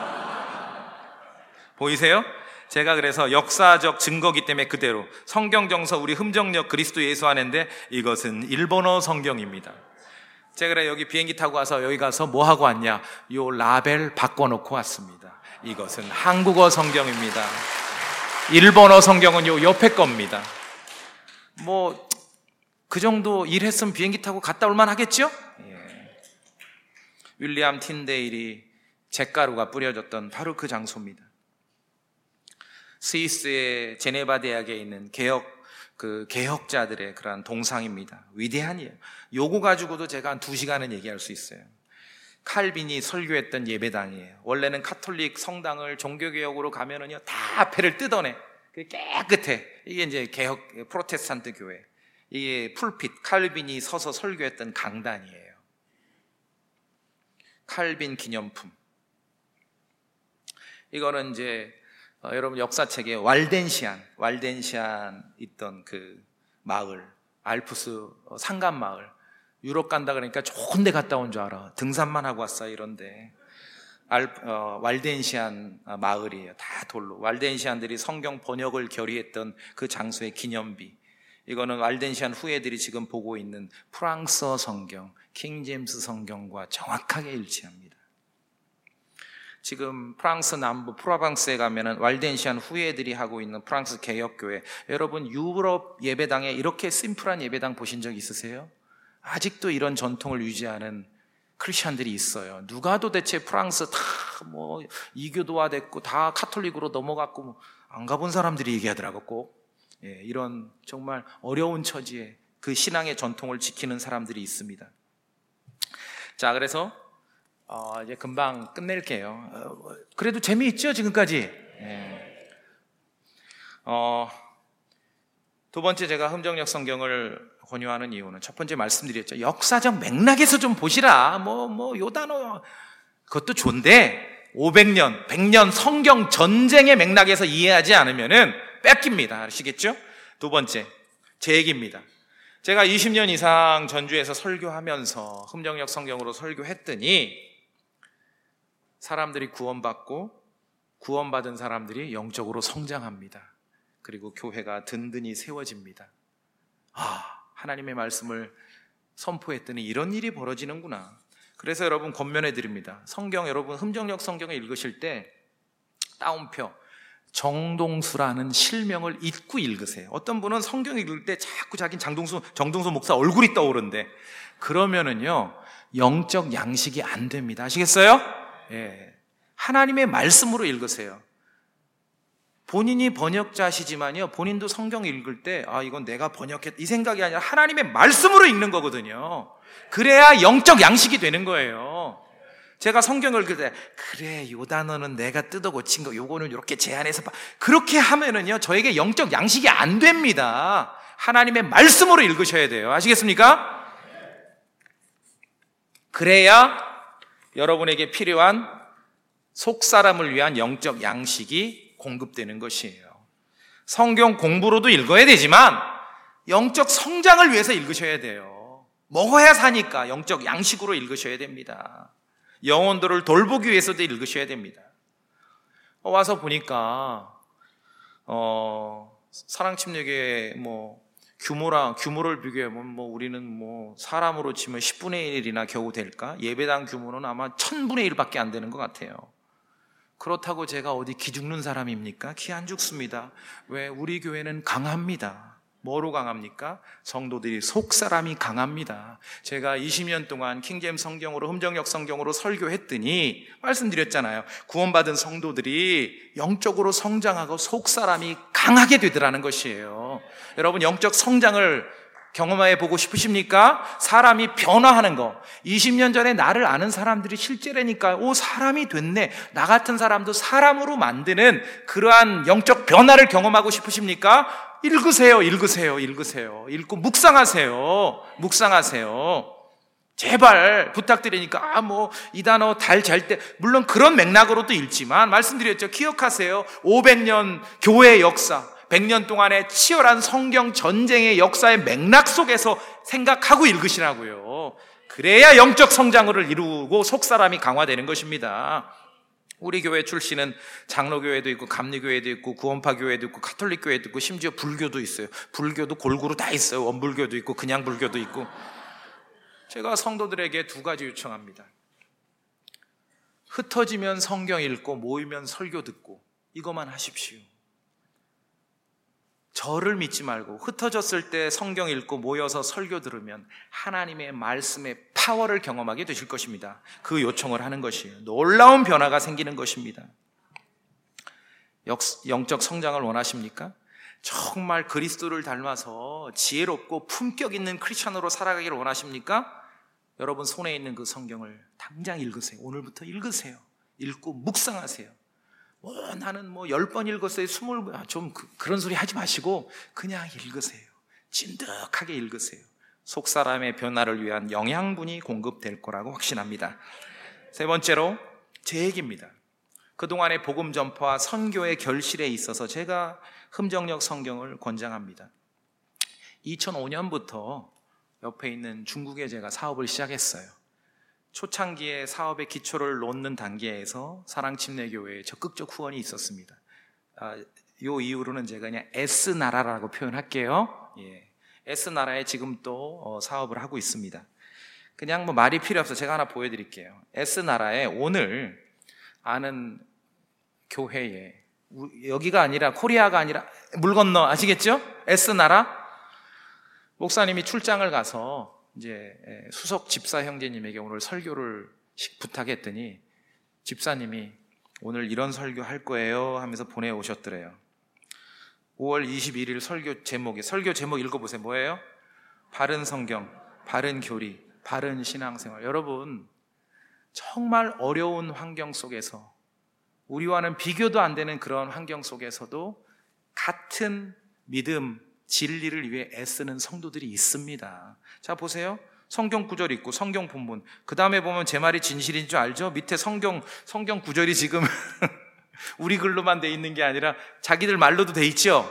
보이세요? 제가 그래서 역사적 증거기 때문에 그대로 성경정서 우리 흠정역 그리스도 예수 안인데 이것은 일본어 성경입니다. 제가 그래 여기 비행기 타고 와서 여기 가서 뭐 하고 왔냐? 요 라벨 바꿔놓고 왔습니다. 이것은 한국어 성경입니다. 일본어 성경은 요 옆에 겁니다. 뭐 그 정도 일했으면 비행기 타고 갔다 올만 하겠죠? 예. 윌리엄 틴데일이 잿가루가 뿌려졌던 바로 그 장소입니다. 스위스의 제네바 대학에 있는 개혁자들의 그러한 동상입니다. 위대한이에요. 요거 가지고도 제가 한 2시간은 얘기할 수 있어요. 칼빈이 설교했던 예배당이에요. 원래는 카톨릭 성당을 종교개혁으로 가면은요, 다 앞에를 뜯어내. 깨끗해. 이게 이제 개혁, 프로테스탄트 교회. 이게 풀핏, 칼빈이 서서 설교했던 강단이에요. 칼빈 기념품. 이거는 이제 여러분 역사책에 왈덴시안 있던 그 마을, 알프스 산간 마을. 유럽 간다 그러니까 좋은 데 갔다 온 줄 알아. 등산만 하고 왔어 이런데. 왈덴시안 마을이에요. 다 돌로. 왈덴시안들이 성경 번역을 결의했던 그 장소의 기념비. 이거는 왈덴시안 후예들이 지금 보고 있는 프랑스어 성경, 킹 제임스 성경과 정확하게 일치합니다. 지금 프랑스 남부 프로방스에 가면은 왈덴시안 후예들이 하고 있는 프랑스 개혁교회. 여러분 유럽 예배당에 이렇게 심플한 예배당 보신 적 있으세요? 아직도 이런 전통을 유지하는 크리스천들이 있어요. 누가 도대체 프랑스 다 뭐 이교도화 됐고 다 카톨릭으로 넘어갔고 뭐 안 가본 사람들이 얘기하더라고 꼭. 예, 이런 정말 어려운 처지에 그 신앙의 전통을 지키는 사람들이 있습니다. 자, 그래서 이제 금방 끝낼게요. 그래도 재미있죠 지금까지? 예. 두 번째 제가 흠정역 성경을 권유하는 이유는 첫 번째 말씀드렸죠. 역사적 맥락에서 좀 보시라. 요 단어 그것도 좋은데 500년, 100년 성경 전쟁의 맥락에서 이해하지 않으면은 뺏깁니다. 아시겠죠? 두 번째, 제 얘기입니다. 제가 20년 이상 전주에서 설교하면서 흠정역 성경으로 설교했더니 사람들이 구원받고 구원받은 사람들이 영적으로 성장합니다. 그리고 교회가 든든히 세워집니다. 하나님의 말씀을 선포했더니 이런 일이 벌어지는구나. 그래서 여러분 권면해 드립니다. 성경 여러분 흠정역 성경을 읽으실 때 따옴표 정동수라는 실명을 잊고 읽으세요. 어떤 분은 성경 읽을 때 자꾸 자긴 정동수 목사 얼굴이 떠오른대. 그러면은요, 영적 양식이 안 됩니다. 아시겠어요? 예. 하나님의 말씀으로 읽으세요. 본인이 번역자시지만요, 본인도 성경 읽을 때, 이건 내가 번역했, 이 생각이 아니라 하나님의 말씀으로 읽는 거거든요. 그래야 영적 양식이 되는 거예요. 제가 성경을 읽을 때, 그래, 요 단어는 내가 뜯어 고친 거, 요거는 이렇게 제안해서 봐. 그렇게 하면은요, 저에게 영적 양식이 안 됩니다. 하나님의 말씀으로 읽으셔야 돼요. 아시겠습니까? 그래야 여러분에게 필요한 속사람을 위한 영적 양식이 공급되는 것이에요. 성경 공부로도 읽어야 되지만 영적 성장을 위해서 읽으셔야 돼요. 먹어야 사니까 영적 양식으로 읽으셔야 됩니다. 영혼들을 돌보기 위해서도 읽으셔야 됩니다. 와서 보니까 사랑침례교회 규모를 비교하면 우리는 사람으로 치면 10분의 1이나 겨우 될까? 예배당 규모는 아마 1000분의 1밖에 안 되는 것 같아요. 그렇다고 제가 어디 기죽는 사람입니까? 기 안 죽습니다. 왜? 우리 교회는 강합니다. 뭐로 강합니까? 성도들이 속사람이 강합니다. 제가 20년 동안 킹제임스 성경으로, 흠정역 성경으로 설교했더니 말씀드렸잖아요. 구원받은 성도들이 영적으로 성장하고 속사람이 강하게 되더라는 것이에요. 여러분, 영적 성장을 경험해 보고 싶으십니까? 사람이 변화하는 거. 20년 전에 나를 아는 사람들이 실제라니까, 사람이 됐네. 나 같은 사람도 사람으로 만드는 그러한 영적 변화를 경험하고 싶으십니까? 읽으세요. 읽고 묵상하세요. 제발 부탁드리니까, 이 단어 달 잘 때, 물론 그런 맥락으로도 읽지만, 말씀드렸죠. 기억하세요. 500년 교회의 역사, 100년 동안의 치열한 성경 전쟁의 역사의 맥락 속에서 생각하고 읽으시라고요. 그래야 영적 성장을 이루고 속사람이 강화되는 것입니다. 우리 교회 출신은 장로교회도 있고 감리교회도 있고 구원파교회도 있고 가톨릭교회도 있고 심지어 불교도 있어요. 불교도 골고루 다 있어요. 원불교도 있고 그냥 불교도 있고. 제가 성도들에게 2가지 요청합니다. 흩어지면 성경 읽고 모이면 설교 듣고, 이것만 하십시오. 저를 믿지 말고 흩어졌을 때 성경 읽고 모여서 설교 들으면 하나님의 말씀의 파워를 경험하게 되실 것입니다. 그 요청을 하는 것이에요. 놀라운 변화가 생기는 것입니다. 영적 성장을 원하십니까? 정말 그리스도를 닮아서 지혜롭고 품격 있는 크리스천으로 살아가기를 원하십니까? 여러분 손에 있는 그 성경을 당장 읽으세요. 오늘부터 읽으세요. 읽고 묵상하세요. 나는 10번 읽었어요. 20번, 좀 그런 소리 하지 마시고 그냥 읽으세요. 진득하게 읽으세요. 속사람의 변화를 위한 영양분이 공급될 거라고 확신합니다. 3번째로 제 얘기입니다. 그동안의 복음 전파와 선교의 결실에 있어서 제가 흠정역 성경을 권장합니다. 2005년부터 옆에 있는 중국에 제가 사업을 시작했어요. 초창기에 사업의 기초를 놓는 단계에서 사랑침례교회에 적극적 후원이 있었습니다. 요 이후로는 제가 그냥 S나라라고 표현할게요. 예. S나라에 지금 또 사업을 하고 있습니다. 그냥 말이 필요 없어. 제가 하나 보여드릴게요. S나라에 오늘 아는 교회에, 여기가 아니라 코리아가 아니라 물 건너, 아시겠죠? S나라 목사님이 출장을 가서 이제 수석 집사 형제님에게 오늘 설교를 부탁했더니 집사님이 오늘 이런 설교 할 거예요 하면서 보내오셨더래요. 5월 21일 설교 제목 읽어보세요. 뭐예요? 바른 성경, 바른 교리, 바른 신앙생활. 여러분, 정말 어려운 환경 속에서, 우리와는 비교도 안 되는 그런 환경 속에서도 같은 믿음, 진리를 위해 애쓰는 성도들이 있습니다. 자, 보세요. 성경 구절 있고 성경 본문, 그 다음에 보면 제 말이 진실인 줄 알죠? 밑에 성경 구절이 지금 우리 글로만 돼 있는 게 아니라 자기들 말로도 돼 있죠?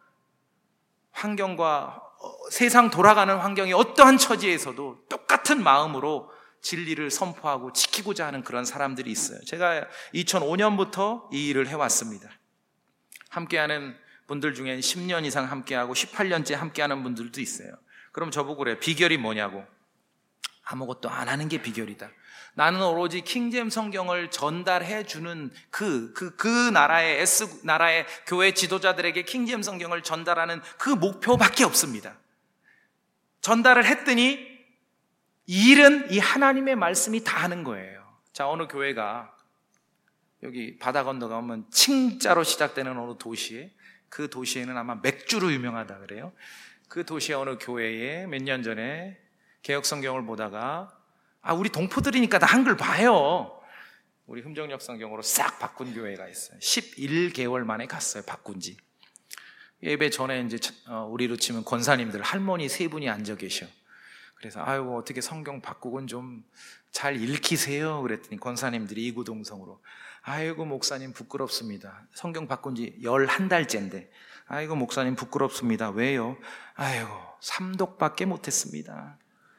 환경과 세상 돌아가는 환경이 어떠한 처지에서도 똑같은 마음으로 진리를 선포하고 지키고자 하는 그런 사람들이 있어요. 제가 2005년부터 이 일을 해왔습니다. 함께하는 분들 중엔 10년 이상 함께하고 18년째 함께하는 분들도 있어요. 그럼 저보고 그래요. 비결이 뭐냐고. 아무것도 안 하는 게 비결이다. 나는 오로지 킹제임스 성경을 전달해 주는 그 나라의 나라의 교회 지도자들에게 킹제임스 성경을 전달하는 그 목표밖에 없습니다. 전달을 했더니 이 일은 이 하나님의 말씀이 다 하는 거예요. 자, 어느 교회가 여기 바다 건너가면 칭자로 시작되는 어느 도시에, 그 도시에는 아마 맥주로 유명하다 그래요. 그 도시의 어느 교회에 몇 년 전에 개역 성경을 보다가 우리 동포들이니까 다 한글 봐요. 우리 흠정역 성경으로 싹 바꾼 교회가 있어요. 11개월 만에 갔어요. 바꾼 지. 예배 전에 이제 우리로 치면 권사님들 할머니 3분이 앉아 계셔. 그래서 아이고 어떻게 성경 바꾸곤 좀 잘 읽히세요 그랬더니 권사님들이 이구동성으로 아이고 목사님 부끄럽습니다. 성경 바꾼 지 11달째인데 아이고 목사님 부끄럽습니다. 왜요? 아이고 3독밖에 못했습니다.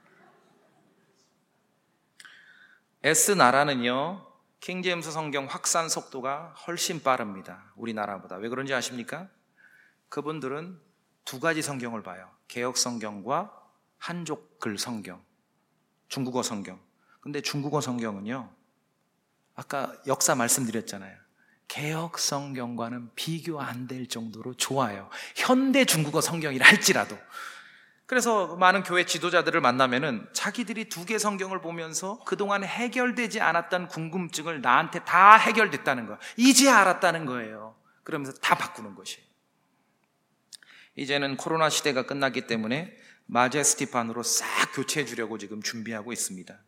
S나라는요 킹제임스 성경 확산 속도가 훨씬 빠릅니다. 우리나라보다. 왜 그런지 아십니까? 그분들은 2가지 성경을 봐요. 개역 성경과 한족글 성경, 중국어 성경. 근데 중국어 성경은요, 아까 역사 말씀드렸잖아요. 개역 성경과는 비교 안 될 정도로 좋아요. 현대 중국어 성경이라 할지라도. 그래서 많은 교회 지도자들을 만나면은 자기들이 2개 성경을 보면서 그동안 해결되지 않았던 궁금증을 나한테 다 해결됐다는 거, 이제 알았다는 거예요. 그러면서 다 바꾸는 것이에요. 이제는 코로나 시대가 끝났기 때문에 마제스티판으로 싹 교체해 주려고 지금 준비하고 있습니다.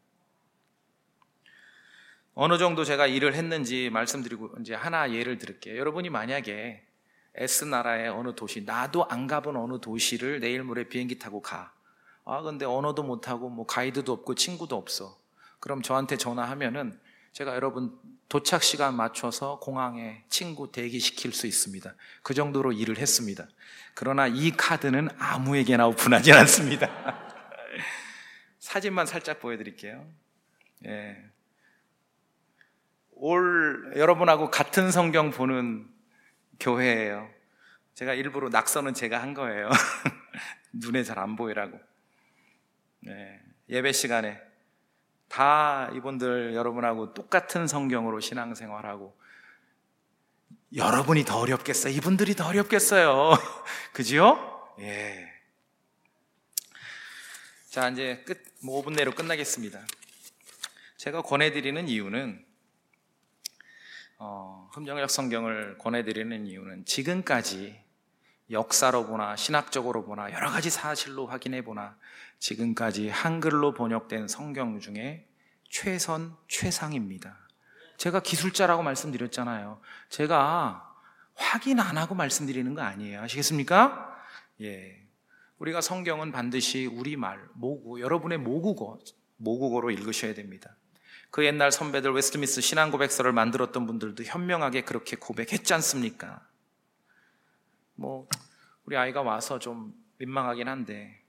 어느 정도 제가 일을 했는지 말씀드리고 이제 하나 예를 들을게요. 여러분이 만약에 S나라의 어느 도시, 나도 안 가본 어느 도시를 내일 모레 비행기 타고 가. 근데 언어도 못하고 뭐 가이드도 없고 친구도 없어. 그럼 저한테 전화하면은 제가 여러분 도착 시간 맞춰서 공항에 친구 대기시킬 수 있습니다. 그 정도로 일을 했습니다. 그러나 이 카드는 아무에게나 오픈하지 않습니다. 사진만 살짝 보여드릴게요. 예. 여러분하고 같은 성경 보는 교회예요. 제가 일부러 낙서는 제가 한 거예요. 눈에 잘 안 보이라고. 네. 예배 시간에 다 이분들 여러분하고 똑같은 성경으로 신앙생활하고 여러분이 더 어렵겠어요? 이분들이 더 어렵겠어요? 그죠? 예. 자, 이제 5분 내로 끝나겠습니다. 제가 권해드리는 이유는 흠정역 성경을 권해드리는 이유는 지금까지 역사로 보나 신학적으로 보나 여러 가지 사실로 확인해 보나 지금까지 한글로 번역된 성경 중에 최상입니다. 제가 기술자라고 말씀드렸잖아요. 제가 확인 안 하고 말씀드리는 거 아니에요. 아시겠습니까? 예. 우리가 성경은 반드시 우리말, 여러분의 모국어로 읽으셔야 됩니다. 그 옛날 선배들 웨스트민스터 신앙고백서를 만들었던 분들도 현명하게 그렇게 고백했지 않습니까? 우리 아이가 와서 좀 민망하긴 한데,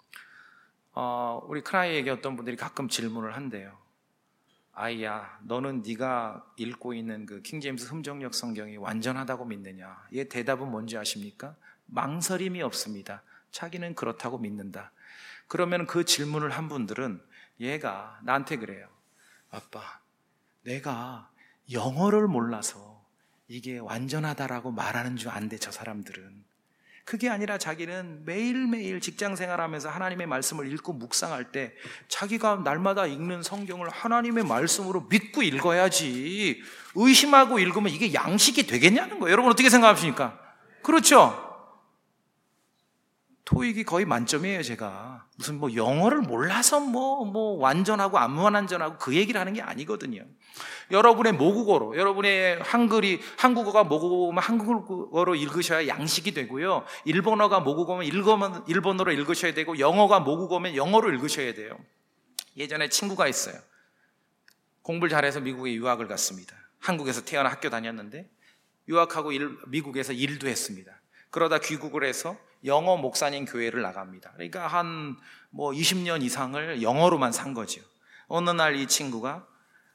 우리 큰아이에게 어떤 분들이 가끔 질문을 한대요. 아이야, 너는 네가 읽고 있는 그 킹제임스 흠정역 성경이 완전하다고 믿느냐? 얘 대답은 뭔지 아십니까? 망설임이 없습니다. 자기는 그렇다고 믿는다. 그러면 그 질문을 한 분들은 얘가 나한테 그래요. 아빠, 내가 영어를 몰라서 이게 완전하다라고 말하는 줄 안돼, 저 사람들은. 그게 아니라 자기는 매일매일 직장생활하면서 하나님의 말씀을 읽고 묵상할 때 자기가 날마다 읽는 성경을 하나님의 말씀으로 믿고 읽어야지 의심하고 읽으면 이게 양식이 되겠냐는 거예요. 여러분 어떻게 생각하십니까? 그렇죠? 토익이 거의 만점이에요. 제가 무슨 영어를 몰라서 완전하고 안 완전하고 그 얘기를 하는 게 아니거든요. 여러분의 모국어로, 여러분의 한국어가 모국어면 한국어로 읽으셔야 양식이 되고요. 일본어가 모국어면 일본어로 읽으셔야 되고, 영어가 모국어면 영어로 읽으셔야 돼요. 예전에 친구가 있어요. 공부를 잘해서 미국에 유학을 갔습니다. 한국에서 태어나 학교 다녔는데 유학하고 미국에서 일도 했습니다. 그러다 귀국을 해서 영어 목사님 교회를 나갑니다. 그러니까 한 20년 이상을 영어로만 산 거죠. 어느 날 이 친구가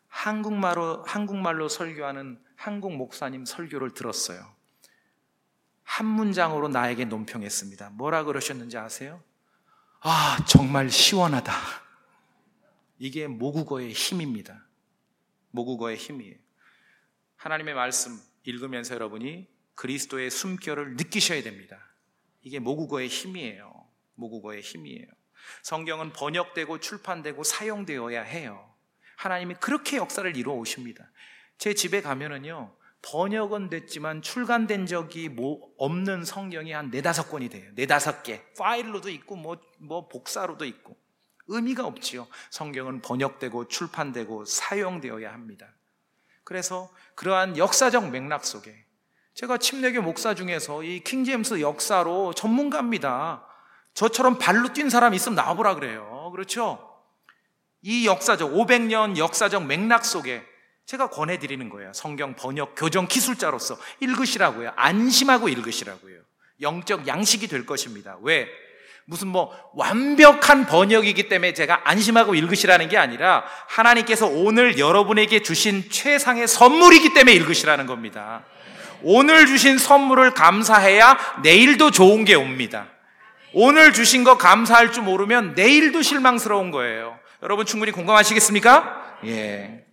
한국말로 설교하는 한국 목사님 설교를 들었어요. 한 문장으로 나에게 논평했습니다. 뭐라 그러셨는지 아세요? 정말 시원하다. 이게 모국어의 힘입니다. 모국어의 힘이에요. 하나님의 말씀 읽으면서 여러분이 그리스도의 숨결을 느끼셔야 됩니다. 이게 모국어의 힘이에요. 모국어의 힘이에요. 성경은 번역되고 출판되고 사용되어야 해요. 하나님이 그렇게 역사를 이루어 오십니다. 제 집에 가면은요, 번역은 됐지만 출간된 적이 없는 성경이 한 4-5권이 돼요. 4-5개. 파일로도 있고 뭐 복사로도 있고. 의미가 없지요. 성경은 번역되고 출판되고 사용되어야 합니다. 그래서 그러한 역사적 맥락 속에 제가 침례교 목사 중에서 이 킹제임스 역사로 전문가입니다. 저처럼 발로 뛴 사람 있으면 나와보라 그래요. 그렇죠? 이 역사적 500년 역사적 맥락 속에 제가 권해드리는 거예요. 성경 번역 교정 기술자로서 읽으시라고요. 안심하고 읽으시라고요. 영적 양식이 될 것입니다. 왜? 무슨 완벽한 번역이기 때문에 제가 안심하고 읽으시라는 게 아니라 하나님께서 오늘 여러분에게 주신 최상의 선물이기 때문에 읽으시라는 겁니다. 오늘 주신 선물을 감사해야 내일도 좋은 게 옵니다. 오늘 주신 거 감사할 줄 모르면 내일도 실망스러운 거예요. 여러분 충분히 공감하시겠습니까? 예.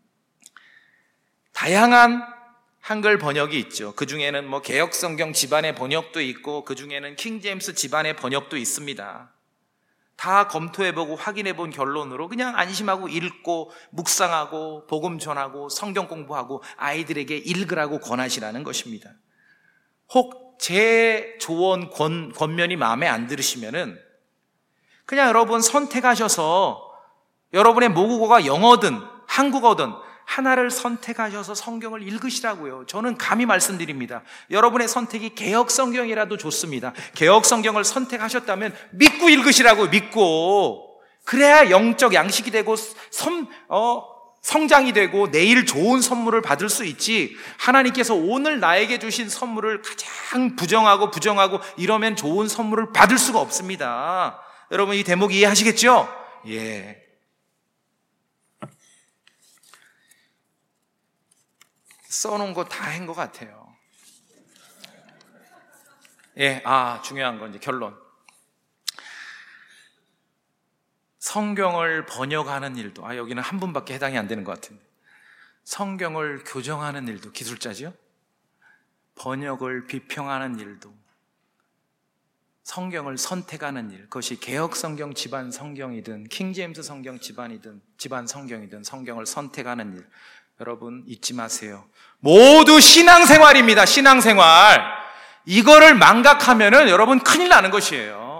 다양한 한글 번역이 있죠. 그 중에는 개역성경 집안의 번역도 있고 그 중에는 킹제임스 집안의 번역도 있습니다. 다 검토해보고 확인해본 결론으로 그냥 안심하고 읽고 묵상하고 복음 전하고 성경 공부하고 아이들에게 읽으라고 권하시라는 것입니다. 혹 제 조언 권면이 마음에 안 들으시면은 그냥 여러분 선택하셔서 여러분의 모국어가 영어든 한국어든 하나를 선택하셔서 성경을 읽으시라고요. 저는 감히 말씀드립니다. 여러분의 선택이 개역성경이라도 좋습니다. 개역성경을 선택하셨다면 믿고 읽으시라고요. 믿고. 그래야 영적 양식이 되고 성장이 되고 내일 좋은 선물을 받을 수 있지, 하나님께서 오늘 나에게 주신 선물을 가장 부정하고 이러면 좋은 선물을 받을 수가 없습니다. 여러분 이 대목 이해하시겠죠? 예. 써놓은 거 다 한 것 같아요. 예, 중요한 건 이제 결론. 성경을 번역하는 일도, 여기는 한 분밖에 해당이 안 되는 것 같은데. 성경을 교정하는 일도 기술자지요? 번역을 비평하는 일도, 성경을 선택하는 일, 그것이 개역성경 집안 성경이든 킹제임스 성경 집안 성경이든 성경을 선택하는 일, 여러분 잊지 마세요. 모두 신앙생활입니다. 신앙생활. 이거를 망각하면은 여러분 큰일 나는 것이에요.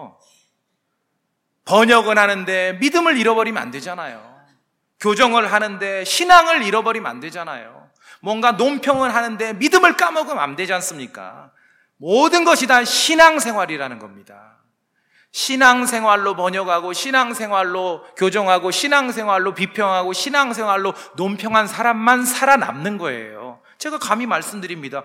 번역은 하는데 믿음을 잃어버리면 안 되잖아요. 교정을 하는데 신앙을 잃어버리면 안 되잖아요. 뭔가 논평을 하는데 믿음을 까먹으면 안 되지 않습니까? 모든 것이 다 신앙생활이라는 겁니다. 신앙생활로 번역하고 신앙생활로 교정하고 신앙생활로 비평하고 신앙생활로 논평한 사람만 살아남는 거예요. 제가 감히 말씀드립니다.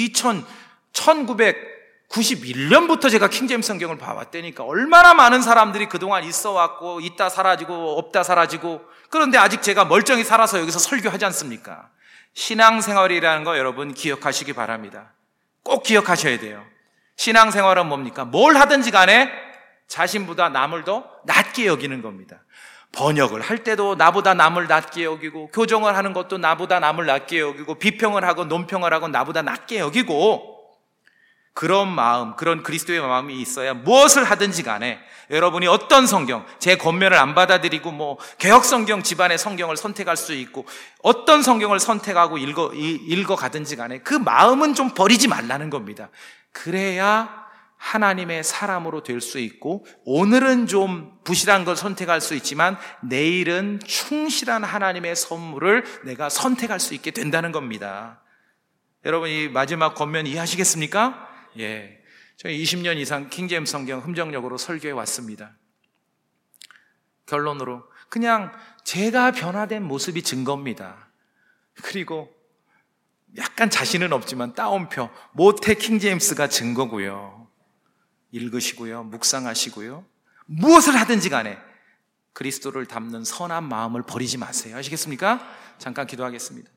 1991년부터 제가 킹제임스 성경을 봐왔다니까. 얼마나 많은 사람들이 그동안 있어왔고 있다 사라지고 없다 사라지고, 그런데 아직 제가 멀쩡히 살아서 여기서 설교하지 않습니까? 신앙생활이라는 거 여러분 기억하시기 바랍니다. 꼭 기억하셔야 돼요. 신앙생활은 뭡니까? 뭘 하든지 간에 자신보다 남을 더 낮게 여기는 겁니다. 번역을 할 때도 나보다 남을 낮게 여기고, 교정을 하는 것도 나보다 남을 낮게 여기고, 비평을 하고 논평을 하고 나보다 낮게 여기고, 그런 마음, 그런 그리스도의 마음이 있어야 무엇을 하든지 간에 여러분이 어떤 성경, 제 권면을 안 받아들이고 개역성경 집안의 성경을 선택할 수 있고 어떤 성경을 선택하고 읽어 가든지 간에 그 마음은 좀 버리지 말라는 겁니다. 그래야 하나님의 사람으로 될 수 있고, 오늘은 좀 부실한 걸 선택할 수 있지만 내일은 충실한 하나님의 선물을 내가 선택할 수 있게 된다는 겁니다. 여러분 이 마지막 권면 이해하시겠습니까? 예, 저희 20년 이상 킹제임스 성경 흠정역으로 설교해 왔습니다. 결론으로 그냥 제가 변화된 모습이 증거입니다. 그리고 약간 자신은 없지만 따옴표 모태 킹제임스가 증거고요. 읽으시고요, 묵상하시고요, 무엇을 하든지 간에 그리스도를 담는 선한 마음을 버리지 마세요. 아시겠습니까? 잠깐 기도하겠습니다.